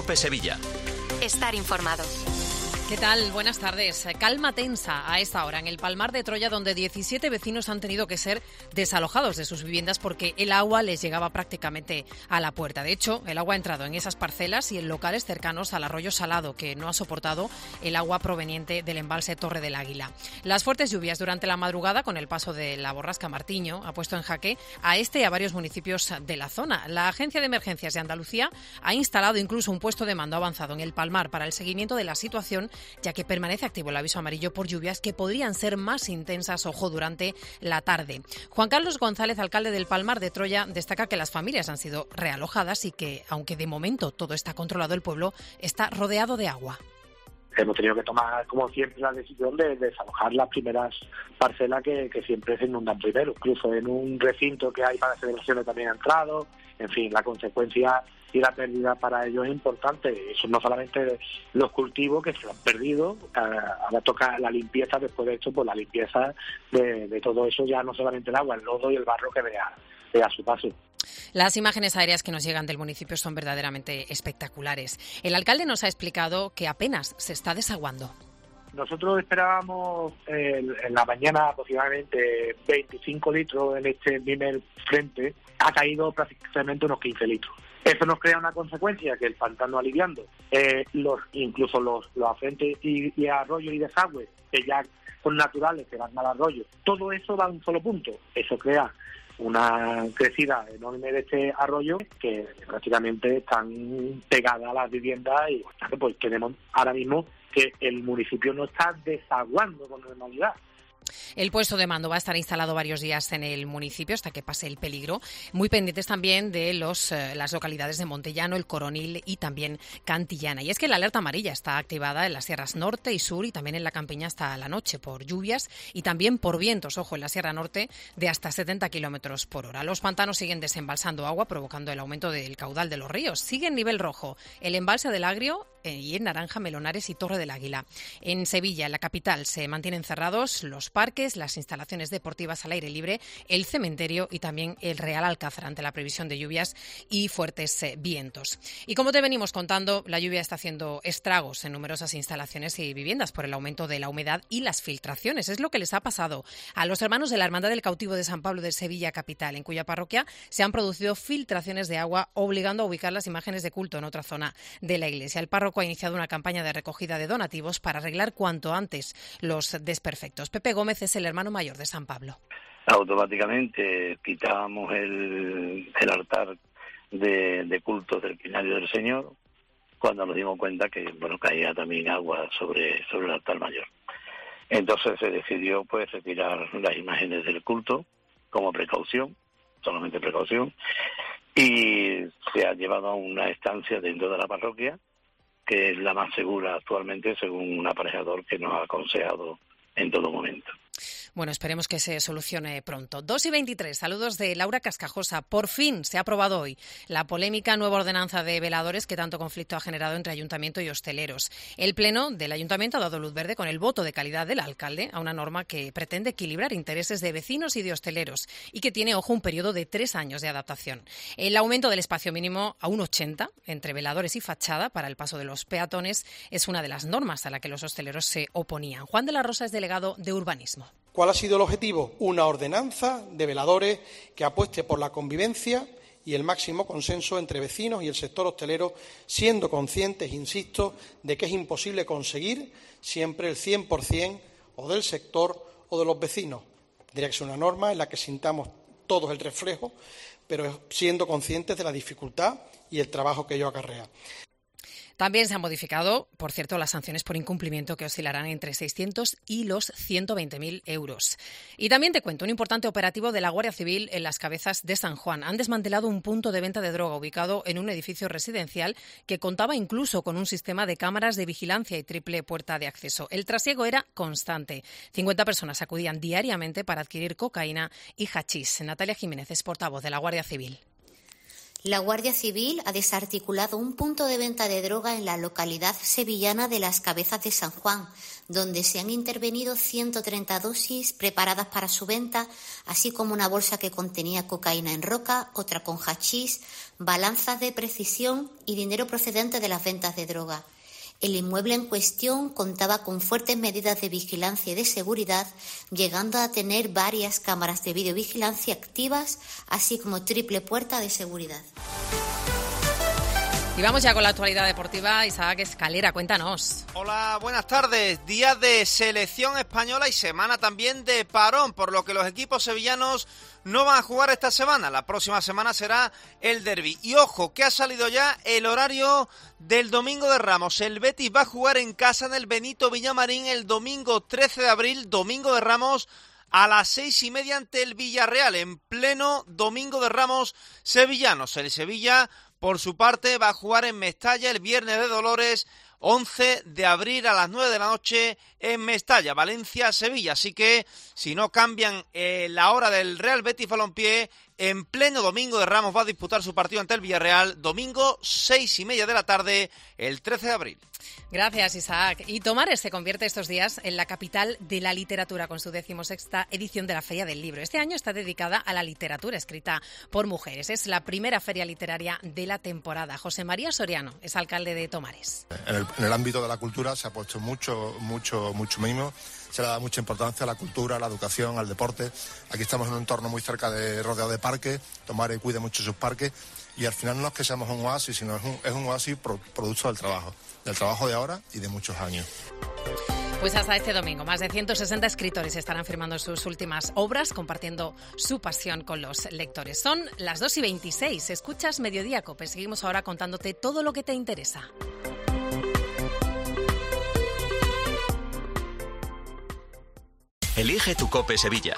COPE Sevilla. Estar informado. ¿Qué tal? Buenas tardes. Calma tensa a esta hora en el Palmar de Troya, donde 17 vecinos han tenido que ser desalojados de sus viviendas porque el agua les llegaba prácticamente a la puerta. De hecho, el agua ha entrado en esas parcelas y en locales cercanos al arroyo Salado, que no ha soportado el agua proveniente del embalse Torre del Águila. Las fuertes lluvias durante la madrugada, con el paso de la borrasca Martiño, ha puesto en jaque a este y a varios municipios de la zona. La Agencia de Emergencias de Andalucía ha instalado incluso un puesto de mando avanzado en el Palmar para el seguimiento de la situación, ya que permanece activo el aviso amarillo por lluvias que podrían ser más intensas, ojo, durante la tarde. Juan Carlos González, alcalde del Palmar de Troya, destaca que las familias han sido realojadas y que, aunque de momento todo está controlado, el pueblo está rodeado de agua. Hemos tenido que tomar, como siempre, la decisión de desalojar las primeras parcelas que siempre se inundan primero. Incluso en un recinto que hay para celebraciones también ha entrado. En fin, la consecuencia y la pérdida para ellos es importante. Eso no solamente los cultivos que se han perdido, ahora toca la limpieza después de esto, pues la limpieza de todo eso, ya no solamente el agua, el lodo y el barro que vea a su paso. Las imágenes aéreas que nos llegan del municipio son verdaderamente espectaculares. El alcalde nos ha explicado que apenas se está desaguando. Nosotros esperábamos en la mañana aproximadamente 25 litros en este primer frente. Ha caído prácticamente unos 15 litros. Eso nos crea una consecuencia, que el pantano aliviando, incluso los afluentes y arroyos y desagües, que ya son naturales, que van al arroyo, todo eso va a un solo punto. Eso crea una crecida enorme de este arroyo que prácticamente están pegadas a las viviendas y pues tenemos ahora mismo que el municipio no está desaguando con normalidad. El puesto de mando va a estar instalado varios días en el municipio hasta que pase el peligro. Muy pendientes también de las localidades de Montellano, El Coronil y también Cantillana. Y es que la alerta amarilla está activada en las sierras norte y sur y también en la campiña hasta la noche por lluvias y también por vientos, ojo, en la sierra norte de hasta 70 kilómetros por hora. Los pantanos siguen desembalsando agua, provocando el aumento del caudal de los ríos. Sigue en nivel rojo el embalse del Agrio y en naranja Melonares y Torre del Águila. En Sevilla, en la capital, se mantienen cerrados los parques, las instalaciones deportivas al aire libre, el cementerio y también el Real Alcázar ante la previsión de lluvias y fuertes vientos. Y como te venimos contando, la lluvia está haciendo estragos en numerosas instalaciones y viviendas por el aumento de la humedad y las filtraciones. Es lo que les ha pasado a los hermanos de la Hermandad del Cautivo de San Pablo de Sevilla capital, en cuya parroquia se han producido filtraciones de agua, obligando a ubicar las imágenes de culto en otra zona de la iglesia. El párroco ha iniciado una campaña de recogida de donativos para arreglar cuanto antes los desperfectos. Pepe Gómez es el hermano mayor de San Pablo. Automáticamente quitábamos el altar de culto del Pinario del Señor cuando nos dimos cuenta que caía también agua sobre el altar mayor. Entonces se decidió pues retirar las imágenes del culto como precaución, solamente precaución, y se ha llevado a una estancia dentro de la parroquia que es la más segura actualmente, según un aparejador que nos ha aconsejado en todo momento. Bueno, esperemos que se solucione pronto. 2:23, saludos de Laura Cascajosa. Por fin se ha aprobado hoy la polémica nueva ordenanza de veladores que tanto conflicto ha generado entre ayuntamiento y hosteleros. El Pleno del Ayuntamiento ha dado luz verde con el voto de calidad del alcalde a una norma que pretende equilibrar intereses de vecinos y de hosteleros y que tiene, ojo, un periodo de 3 años de adaptación. El aumento del espacio mínimo a 1,80 entre veladores y fachada para el paso de los peatones es una de las normas a la que los hosteleros se oponían. Juan de la Rosa es delegado de Urbanismo. ¿Cuál ha sido el objetivo? Una ordenanza de veladores que apueste por la convivencia y el máximo consenso entre vecinos y el sector hostelero, siendo conscientes, insisto, de que es imposible conseguir siempre el 100% o del sector o de los vecinos. Tendría que ser una norma en la que sintamos todos el reflejo, pero siendo conscientes de la dificultad y el trabajo que ello acarrea. También se han modificado, por cierto, las sanciones por incumplimiento que oscilarán entre 600 y los 120.000 euros. Y también te cuento un importante operativo de la Guardia Civil en Las Cabezas de San Juan. Han desmantelado un punto de venta de droga ubicado en un edificio residencial que contaba incluso con un sistema de cámaras de vigilancia y triple puerta de acceso. El trasiego era constante. 50 personas acudían diariamente para adquirir cocaína y hachís. Natalia Jiménez es portavoz de la Guardia Civil. La Guardia Civil ha desarticulado un punto de venta de droga en la localidad sevillana de Las Cabezas de San Juan, donde se han intervenido 130 dosis preparadas para su venta, así como una bolsa que contenía cocaína en roca, otra con hachís, balanzas de precisión y dinero procedente de las ventas de droga. El inmueble en cuestión contaba con fuertes medidas de vigilancia y de seguridad, llegando a tener varias cámaras de videovigilancia activas, así como triple puerta de seguridad. Y vamos ya con la actualidad deportiva. Isaac Escalera, cuéntanos. Hola, buenas tardes. Día de selección española y semana también de parón, por lo que los equipos sevillanos no van a jugar esta semana. La próxima semana será el derbi. Y ojo, que ha salido ya el horario del Domingo de Ramos. El Betis va a jugar en casa en el Benito Villamarín el domingo 13 de abril, Domingo de Ramos, a las 6:30 ante el Villarreal, en pleno Domingo de Ramos sevillanos. El Sevilla, por su parte, va a jugar en Mestalla el Viernes de Dolores, 11 de abril a las 9 de la noche en Mestalla, Valencia-Sevilla. Así que, si no cambian la hora del Real Betis Balompié, en pleno Domingo de Ramos va a disputar su partido ante el Villarreal, domingo 6:30 de la tarde, el 13 de abril. Gracias, Isaac. Y Tomares se convierte estos días en la capital de la literatura con su 16ª edición de la Feria del Libro. Este año está dedicada a la literatura escrita por mujeres. Es la primera feria literaria de la temporada. José María Soriano es alcalde de Tomares. En el ámbito de la cultura se ha puesto mucho mimo. Se le da mucha importancia a la cultura, a la educación, al deporte. Aquí estamos en un entorno muy cerca rodeado de parques. Tomares cuida mucho sus parques. Y al final no es que seamos un oasis, sino es un oasis producto del trabajo de ahora y de muchos años. Pues hasta este domingo, más de 160 escritores estarán firmando sus últimas obras, compartiendo su pasión con los lectores. Son las 2:26. Escuchas Mediodía COPE. Seguimos ahora contándote todo lo que te interesa. Elige tu COPE Sevilla.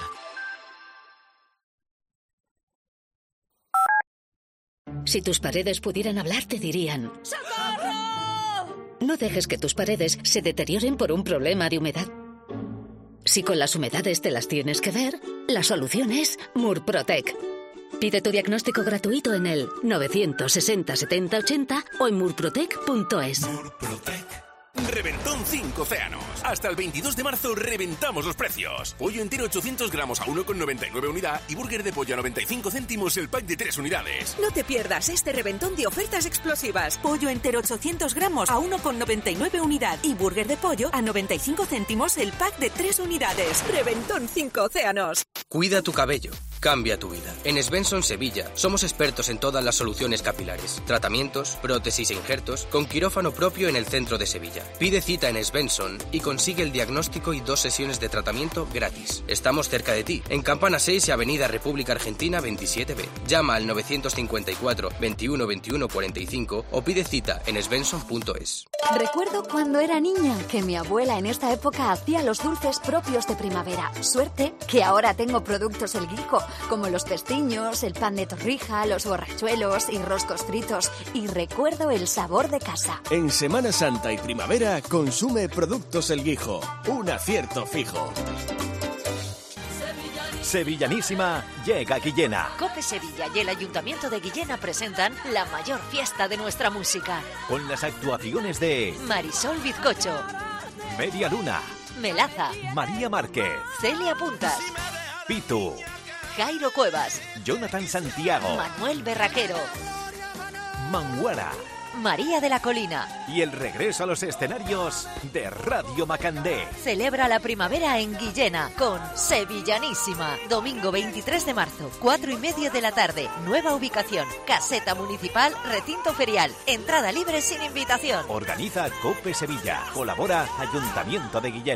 Si tus paredes pudieran hablar, te dirían: ¡socorro! No dejes que tus paredes se deterioren por un problema de humedad. Si con las humedades te las tienes que ver, la solución es Murprotec. Pide tu diagnóstico gratuito en el 960 70 80 o en murprotec.es. Murprotec. Reventón 5 Océanos. Hasta el 22 de marzo reventamos los precios. Pollo entero 800 gramos a 1,99 unidad y burger de pollo a 95 céntimos el pack de 3 unidades. No te pierdas este reventón de ofertas explosivas. Pollo entero 800 gramos a 1,99 unidad y burger de pollo a 95 céntimos el pack de 3 unidades. Reventón 5 Océanos. Cuida tu cabello. Cambia tu vida. En Svensson Sevilla somos expertos en todas las soluciones capilares, tratamientos, prótesis e injertos, con quirófano propio en el centro de Sevilla. Pide cita en Svensson y consigue el diagnóstico y 2 sesiones de tratamiento gratis. Estamos cerca de ti, en Campana 6 y Avenida República Argentina 27B. Llama al 954 21 21 45 o pide cita en svensson.es. Recuerdo cuando era niña que mi abuela en esta época hacía los dulces propios de primavera. Suerte que ahora tengo productos El Guijo, como los pestiños, el pan de torrija, los borrachuelos y roscos fritos. Y recuerdo el sabor de casa. En Semana Santa y primavera, consume productos El Guijo. Un acierto fijo. Sevillanísima llega a Guillena. COPE Sevilla y el Ayuntamiento de Guillena presentan la mayor fiesta de nuestra música. Con las actuaciones de Marisol Bizcocho, Media Luna, Melaza, María Márquez, Celia Puntas, Pitu, Jairo Cuevas, Jonathan Santiago, Manuel Berraquero, Manguara, María de la Colina. Y el regreso a los escenarios de Radio Macandé. Celebra la primavera en Guillena con Sevillanísima. Domingo 23 de marzo, 4:30 de la tarde. Nueva ubicación. Caseta Municipal, Recinto Ferial. Entrada libre sin invitación. Organiza COPE Sevilla. Colabora Ayuntamiento de Guillena.